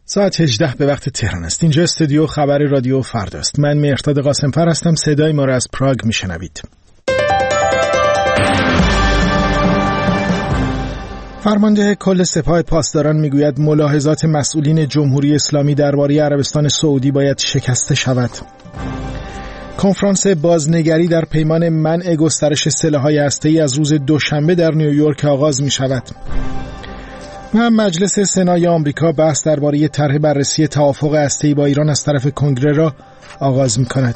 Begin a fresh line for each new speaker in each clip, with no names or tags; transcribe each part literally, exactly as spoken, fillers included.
ساعت هجده به وقت تهران است. اینجا استودیو خبر رادیو فردا است. من مهرداد قاسمفر هستم. صدای ما را از پراگ میشنوید. فرمانده کل سپاه پاسداران میگوید ملاحظات مسئولین جمهوری اسلامی درباره عربستان سعودی باید شکسته شود. کنفرانس بازنگری در پیمان منع گسترش سلاح‌های هسته‌ای از روز دوشنبه در نیویورک آغاز می‌شود. و مجلس سنای آمریکا بحث درباره طرح بررسی توافق هسته‌ای با ایران از طرف کنگره را آغاز می‌کند.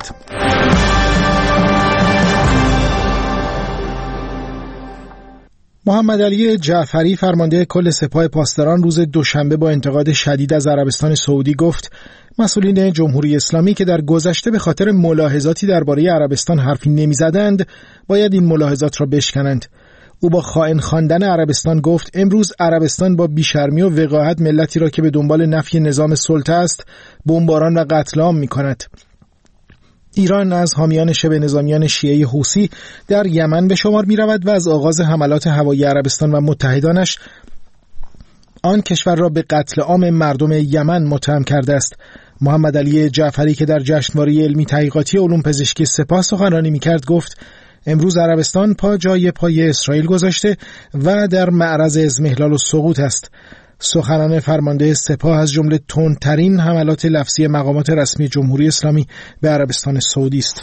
محمد علی جعفری فرمانده کل سپاه پاسداران روز دوشنبه با انتقاد شدید از عربستان سعودی گفت مسئولین جمهوری اسلامی که در گذشته به خاطر ملاحظاتی درباره عربستان حرفی نمی‌زدند باید این ملاحظات را بشکنند. او با خائن خواندن عربستان گفت امروز عربستان با بیشرمی و وقاحت ملتی را که به دنبال نفی نظام سلطه است بمباران و قتل عام می‌کند. ایران از حامیان شبه نظامیان شیعه حوثی در یمن به شمار می‌رود و از آغاز حملات هوایی عربستان و متحدانش آن کشور را به قتل عام مردم یمن متهم کرده است. محمد علی جعفری که در جشنواره علمی تحقیقاتی علوم پزشکی سپاه سخنرانی می‌کرد گفت امروز عربستان پا جای پای اسرائیل گذاشته و در معرض اضمحلال و سقوط است. سخنان فرمانده سپاه از جمله تندترین حملات لفظی مقامات رسمی جمهوری اسلامی به عربستان سعودی است.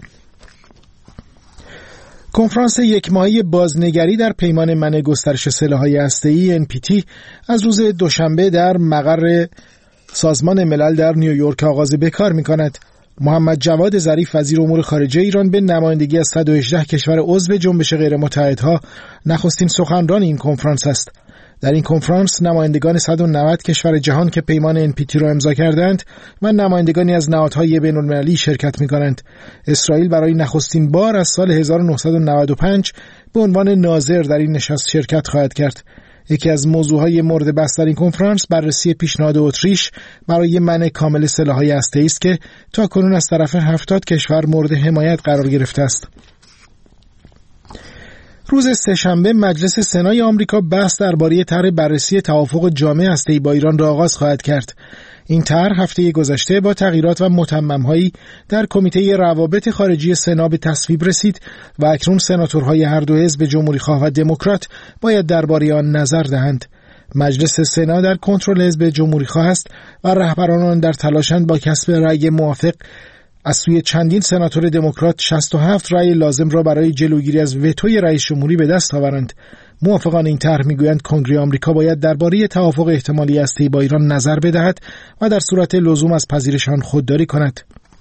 کنفرانس یک ماهی بازنگری در پیمان منع گسترش سلاح‌های هسته‌ای ان پی تی از روز دوشنبه در مقر سازمان ملل در نیویورک آغاز به کار می‌کند. محمد جواد ظریف وزیر امور خارجه ایران به نمایندگی از صد و هجده کشور عضو جنبش غیرمتحدها نخستین سخنران این کنفرانس است. در این کنفرانس نمایندگان صد و نود کشور جهان که پیمان ان پی تی را امضا کردند و نمایندگانی از نهادهای بین‌المللی شرکت می‌کنند. اسرائیل برای نخستین بار از سال هزار و نهصد و نود و پنج به عنوان ناظر در این نشست شرکت خواهد کرد. یکی از موضوعهای مورد بحث در این کنفرانس بررسی پیشنهاد اتریش برای منع کامل سلاح‌های هسته‌ای است که تاکنون از طرف هفتاد کشور مورد حمایت قرار گرفته است. روز سه‌شنبه مجلس سنای آمریکا بحث درباره طرح بررسی توافق جامع هسته‌ای با ایران را آغاز خواهد کرد. این طرح هفته گذشته با تغییرات و متمم‌هایی در کمیته روابط خارجی سنا به تصویب رسید و اکنون سناتورهای هر دو حزب جمهوری‌خواه و دموکرات باید درباره آن نظر دهند. مجلس سنا در کنترل حزب جمهوری‌خواه است و رهبران آن در تلاشند با کسب رأی موافق از سوی چندین سناتور دموکرات شصت و هفت رأی لازم را برای جلوگیری از وتوی رئیس جمهوری به دست آورند. موافقان این طرح میگویند کنگره آمریکا باید درباره توافق احتمالی هسته‌ای با ایران نظر بدهد و در صورت لزوم از پذیرش آن خودداری کند.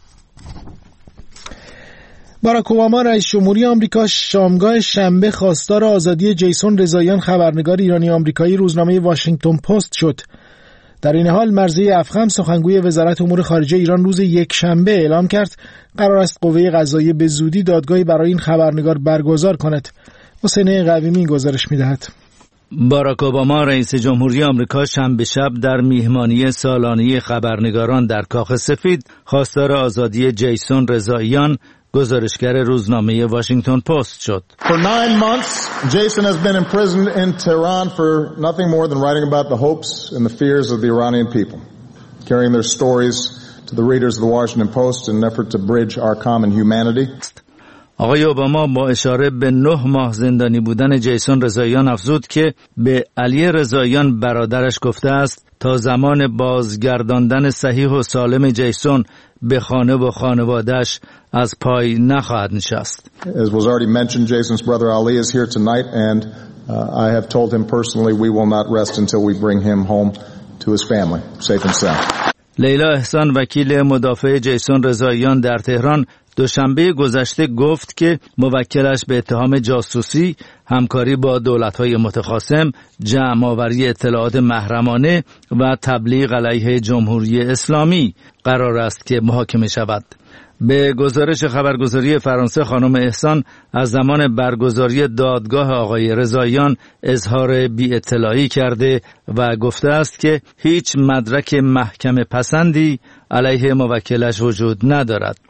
باراک اوباما رئیس جمهوری آمریکا شامگاه شنبه خواستار آزادی جیسون رضاییان خبرنگار ایرانی آمریکایی روزنامه واشنگتن پست شد. در این حال مرضیه افخم سخنگوی وزارت امور خارجه ایران روز یک شنبه اعلام کرد قرار است قوه قضاییه به زودی دادگاهی برای این خبرنگار برگزار کند. حسین قویمی گزارش می‌دهد.
باراک اوباما رئیس جمهوری آمریکا شنبه شب در میهمانی سالانه خبرنگاران در کاخ سفید خواستار آزادی جیسون رضاییان گزارشگر روزنامه واشنگتن پست شد.
For nine months, Jason has been imprisoned in Tehran for nothing more than writing about the hopes and the fears of the Iranian people, carrying their stories to the readers of the Washington Post in an effort to bridge our common humanity.
آقای اوباما با اشاره به نه ماه زندانی بودن جیسون رضاییان افزود که به علی رضاییان برادرش گفته است تا زمان بازگرداندن صحیح و سالم جیسون به خانه و خانواده‌اش از پای نخواهد نشست.
As was already mentioned, Jason's brother Ali is here tonight and uh, I have told him personally we will not rest until we bring him home to his family safe and sound.
لیلا احسان وکیل مدافع جیسون رضاییان در تهران دوشنبه گذشته گفت که موکلش به اتهام جاسوسی، همکاری با دولت‌های متخاصم، جمع‌آوری اطلاعات محرمانه و تبلیغ علیه جمهوری اسلامی قرار است که محاکمه شود. به گزارش خبرگزاری فرانسه خانم احسان از زمان برگزاری دادگاه آقای رضاییان اظهار بی اطلاعی کرده و گفته است که هیچ مدرک محکمه پسندی علیه موکلش وجود ندارد.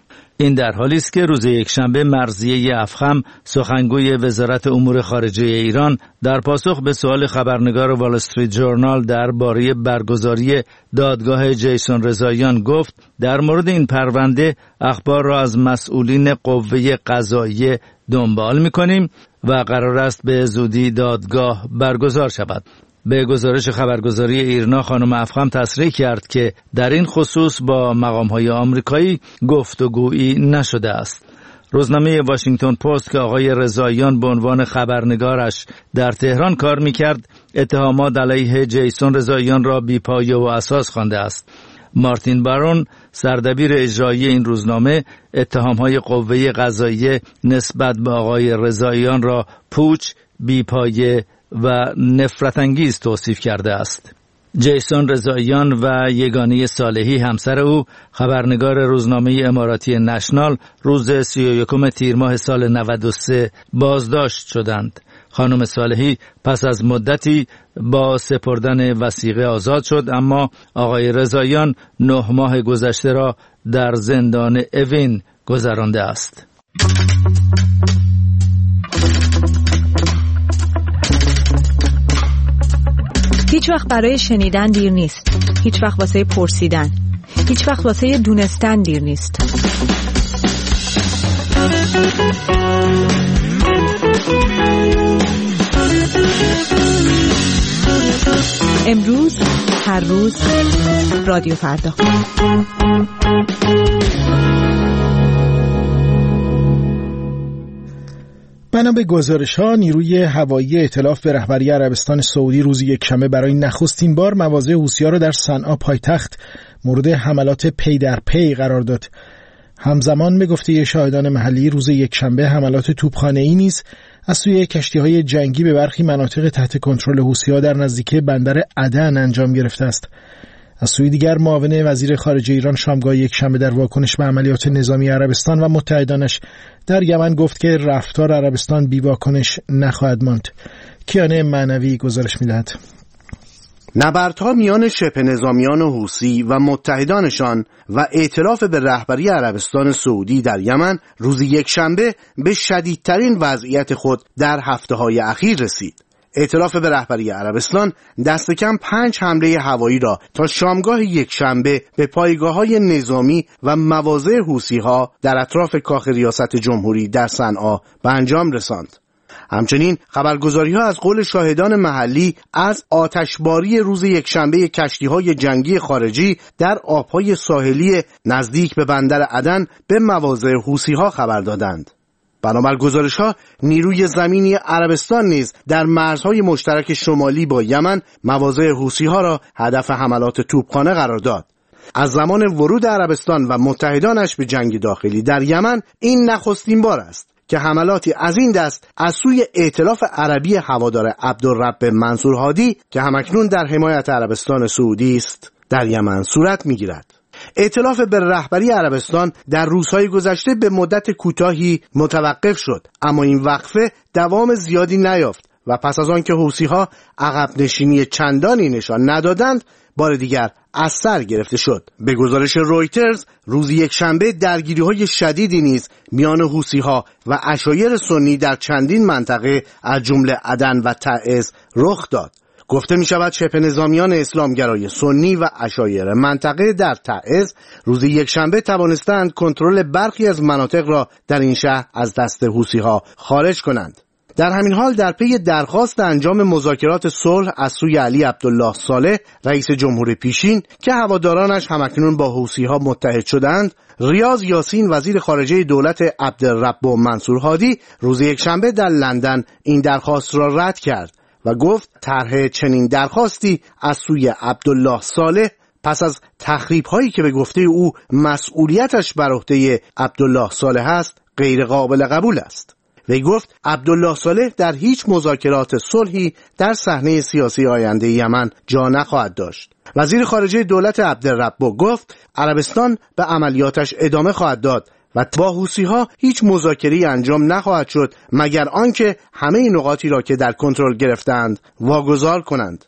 این در حالی است که روز یکشنبه مرضیه افخم سخنگوی وزارت امور خارجه ایران در پاسخ به سوال خبرنگار وال استریت جورنال درباره برگزاری دادگاه جیسون رضاییان گفت در مورد این پرونده اخبار را از مسئولین قوه قضاییه دنبال می‌کنیم و قرار است به زودی دادگاه برگزار شود. به گزارش خبرگزاری ایرنا خانم افخم تصریح کرد که در این خصوص با مقام‌های آمریکایی گفتگویی نشده است. روزنامه واشنگتن پست که آقای رضاییان به عنوان خبرنگارش در تهران کار می‌کرد، اتهامات علیه جیسون رضاییان را بی‌پایه و اساس خوانده است. مارتین بارون سردبیر اجرایی این روزنامه اتهام‌های قوه قضاییه نسبت به آقای رضاییان را پوچ، بی‌پایه و نفرت انگیز توصیف کرده است. جیسون رضاییان و یگانه صالحی همسر او خبرنگار روزنامه اماراتی نشنال روز سی و یکم تیر ماه سال نود و سه بازداشت شدند. خانم صالحی پس از مدتی با سپردن وثیقه آزاد شد، اما آقای رضاییان نه ماه گذشته را در زندان اوین گذرانده است.
هیچ وقت برای شنیدن دیر نیست. هیچ وقت واسه پرسیدن. هیچ وقت واسه دونستن دیر نیست. امروز، هر روز، رادیو فردا.
بنا به گزارش‌ها، نیروی هوایی ائتلاف به رهبری عربستان سعودی روز یکشنبه برای نخستین بار مواضع حوثی‌ها را در صنعا پایتخت مورد حملات پی در پی قرار داد. همزمان به گفته شاهدان محلی روز یکشنبه حملات توپخانه‌ای نیز از سوی کشتی‌های جنگی به برخی مناطق تحت کنترل حوثی‌ها در نزدیکی بندر عدن انجام گرفته است. از سوی دیگر معاون وزیر خارجه ایران شامگاه یکشنبه در واکنش به عملیات نظامی عربستان و متحدانش در یمن گفت که رفتار عربستان بی واکنش نخواهد ماند. کیانه معنوی گزارش می‌دهد.
نبردها میان شبه نظامیان حوثی و متحدانشان و ائتلاف به رهبری عربستان سعودی در یمن روز یکشنبه به شدیدترین وضعیت خود در هفته‌های اخیر رسید. ائتلاف به رهبری عربستان دست کم پنج حمله هوایی را تا شامگاه یکشنبه به پایگاه‌های نظامی و مواضع حوثی‌ها در اطراف کاخ ریاست جمهوری در صنعا به انجام رساند. همچنین خبرگزاری‌ها از قول شاهدان محلی از آتشباری روز یکشنبه کشتی‌های جنگی خارجی در آب‌های ساحلی نزدیک به بندر عدن به مواضع حوثی‌ها خبر دادند. بنابر گزارش‌ها نیروی زمینی عربستان نیز در مرزهای مشترک شمالی با یمن مواضع حوثی‌ها را هدف حملات توپخانه قرار داد. از زمان ورود عربستان و متحدانش به جنگ داخلی در یمن این نخستین بار است که حملاتی از این دست از سوی ائتلاف عربی هوادار عبدالرب منصور هادی که همکنون در حمایت عربستان سعودی است در یمن صورت می‌گیرد. ائتلاف به رهبری عربستان در روزهای گذشته به مدت کوتاهی متوقف شد، اما این وقفه دوام زیادی نیافت و پس از آن که حوثی‌ها عقب نشینی چندانی نشان ندادند بار دیگر از سر گرفته شد. به گزارش رویترز روز یکشنبه درگیری‌های شدیدی نیز میان حوثی‌ها و عشایر سنی در چندین منطقه از جمله عدن و تعز رخ داد. گفته می شود شبه نظامیان اسلامگرای سنی و عشایر منطقه در تعز روز یکشنبه توانستند کنترل برخی از مناطق را در این شهر از دست حوثی‌ها خارج کنند. در همین حال در پی درخواست انجام مذاکرات صلح از سوی علی عبدالله صالح رئیس جمهور پیشین که هوادارانش همکنون با حوثی‌ها متحد شدند، ریاض یاسین وزیر خارجه دولت عبدالرب منصور هادی روز یکشنبه در لندن این درخواست را رد کرد و گفت طرح چنین درخواستی از سوی عبدالله صالح پس از تخریب‌هایی که به گفته او مسئولیتش بر عهده عبدالله صالح است غیر قابل قبول است. وی گفت عبدالله صالح در هیچ مذاکرات صلحی در صحنه سیاسی آینده یمن جا نخواهد داشت. وزیر خارجه دولت عبدالرب گفت عربستان به عملیاتش ادامه خواهد داد و با حوثی‌ها هیچ مذاکره‌ای انجام نخواهد شد مگر آنکه همه نقاطی را که در کنترل گرفتند واگذار کنند.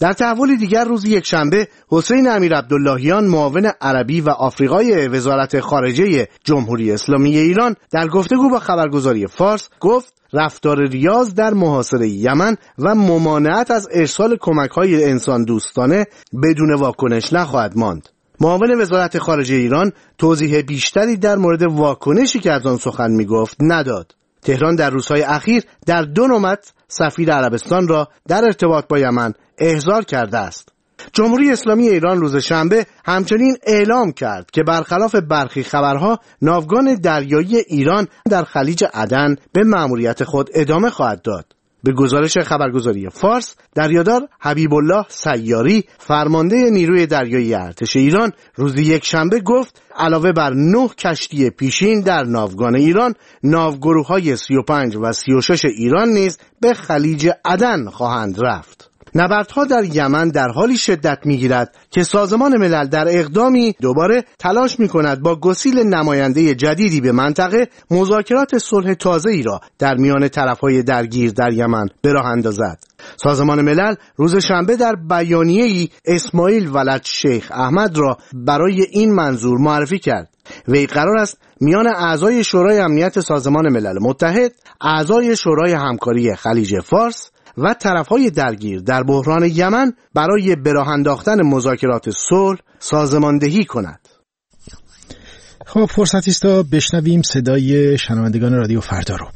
در تحولی دیگر روز یکشنبه حسین امیرعبداللهیان معاون عربی و آفریقای وزارت خارجه جمهوری اسلامی ایران در گفتگو با خبرگزاری فارس گفت رفتار ریاض در محاصره یمن و ممانعت از ارسال کمک‌های انسان دوستانه بدون واکنش نخواهد ماند. معاون وزارت خارجه ایران توضیح بیشتری در مورد واکنشی که از آن سخن می‌گفت نداد. تهران در روزهای اخیر در دو نوبت سفیر عربستان را در ارتباط با یمن احضار کرده است. جمهوری اسلامی ایران روز شنبه همچنین اعلام کرد که برخلاف برخی خبرها ناوگان دریایی ایران در خلیج عدن به مأموریت خود ادامه خواهد داد. به گزارش خبرگزاری فارس، دریادار حبیب الله سیاری فرمانده نیروی دریایی ارتش ایران روز یکشنبه گفت علاوه بر نه کشتی پیشین در ناوگان ایران، ناوگروه‌های سی و پنج و سی و شش ایران نیز به خلیج عدن خواهند رفت. نبردها در یمن در حالی شدت می‌گیرد که سازمان ملل در اقدامی دوباره تلاش می‌کند با گسیل نماینده جدیدی به منطقه مذاکرات صلح تازه‌ای را در میان طرف‌های درگیر در یمن به راه اندازد. سازمان ملل روز شنبه در بیانیه‌ای اسماعیل ولد شیخ احمد را برای این منظور معرفی کرد. وی قرار است میان اعضای شورای امنیت سازمان ملل متحد، اعضای شورای همکاری خلیج فارس و طرف‌های درگیر در بحران یمن برای به راه انداختن مذاکرات صلح سازماندهی کند.
خب فرصتی است تا بشنویم صدای شنوندگان رادیو فردا رو.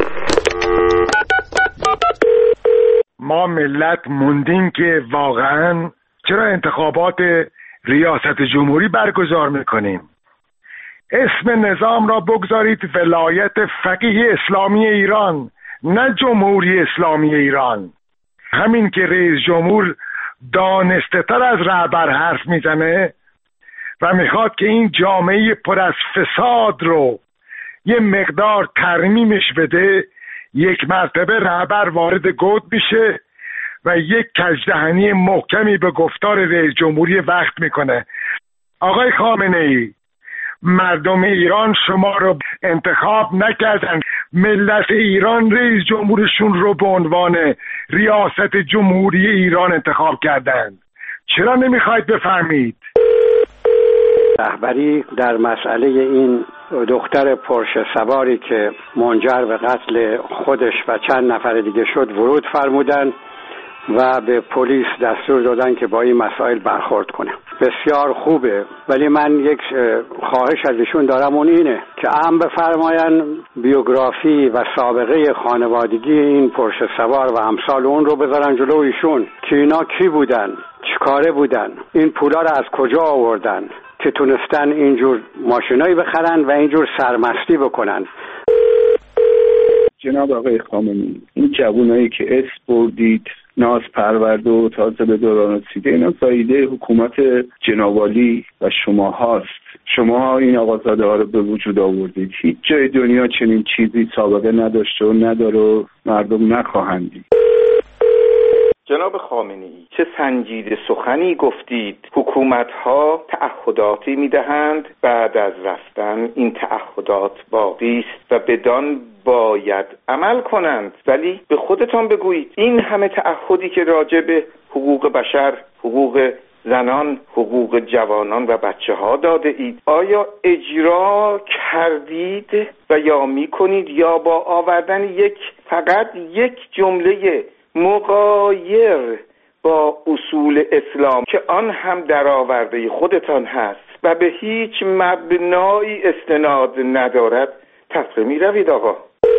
ما ملت موندیم که واقعاً چرا انتخابات ریاست جمهوری برگزار میکنیم. اسم نظام را بگذارید ولایت فقیه اسلامی ایران، نه جمهوری اسلامی ایران. همین که رئیس جمهور دانسته تر از رهبر حرف میزنه و میخواد که این جامعه پر از فساد رو یه مقدار ترمیمش بده، یک مرتبه رهبر وارد گود میشه و یک کژدهنی محکمی به گفتار رئیس جمهوری وقت میکنه. آقای خامنه ای، مردم ایران شما رو انتخاب نکردن، ملت ایران رئیس جمهورشون رو به عنوان ریاست جمهوری ایران انتخاب کردند. چرا نمیخواید بفهمید؟
رهبری در مسئله این دختر پرشه سواری که منجر به قتل خودش و چند نفر دیگه شد ورود فرمودن و به پلیس دستور دادن که با این مسائل برخورد کنه. بسیار خوبه، ولی من یک خواهش از ایشون دارم، اون اینه که هم بفرماین بیوگرافی و سابقه خانوادگی این پرشه سوار و امثال اون رو بذارن جلو ایشون که اینا کی بودن، چیکاره بودن، این پولا رو از کجا آوردن که تونستن اینجور ماشینایی بخرن و اینجور سرمستی بکنن.
جناب آقای خامنه‌ای، این جوانایی که اسم بردید، ناز پرورده و تازه به دوران رسیده، اینا زایده حکومت جنابالی و شما هاست. شما این آقازاده ها رو به وجود آوردید. هیچ جای دنیا چنین چیزی سابقه نداشته و نداره و مردم نخواهند دید.
جناب خامنه‌ای، چه سنجیده سخنی گفتید. حکومت‌ها تعهداتی می‌دهند، بعد از رفتن این تعهدات باقی است و بدان باید عمل کنند. ولی به خودتان بگویید این همه تعهدی که راجع به حقوق بشر، حقوق زنان، حقوق جوانان و بچه ها داده اید، آیا اجرا کردید و یا می‌کنید یا با آوردن یک فقط یک جمله مغایر با اصول اسلام که آن هم درآورده خودتان هست و به هیچ مبنایی استناد ندارد تصمیم می روید آقا؟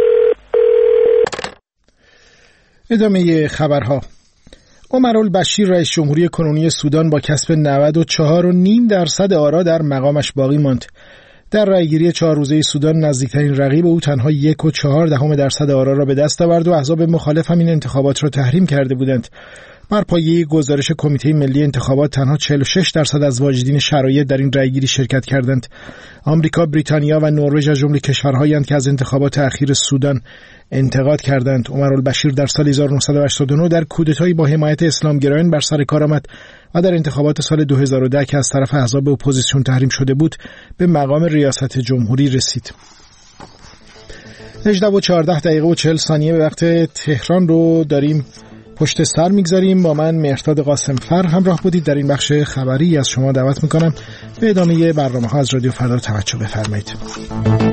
ادامه خبرها. عمرالبشیر رئیس جمهوری کنونی سودان با کسب نود و چهار و نیم درصد آرا در مقامش باقی ماند. در رأیگیری چهار روزه سودان نزدیکترین رقیب او تنها یک و چهار دهم درصد آرا را به دست آورد و احزاب مخالف همین انتخابات را تحریم کرده بودند. بر پایه گزارش کمیته ملی انتخابات تنها چهل و شش درصد از واجدین شرایط در این رأیگیری شرکت کردند. آمریکا، بریتانیا و نروژ از جمله کشورهایند که از انتخابات اخیر سودان انتقاد کردند. عمرالبشیر در سال هزار و نهصد و هشتاد و نه در کودتایی با حمایت اسلامگرایان بر سر کار آمد و در انتخابات سال دو هزار و ده که از طرف احزاب اپوزیسیون تحریم شده بود به مقام ریاست جمهوری رسید. هجده و چهارده دقیقه و چهل ثانیه به وقت تهران رو داریم. پشت سر میگذاریم. با من مهرداد قاسم فر همراه بودید در این بخش خبری. از شما دعوت میکنم به ادامه برنامه‌ها از رادیو فردا توجه بفرمایید.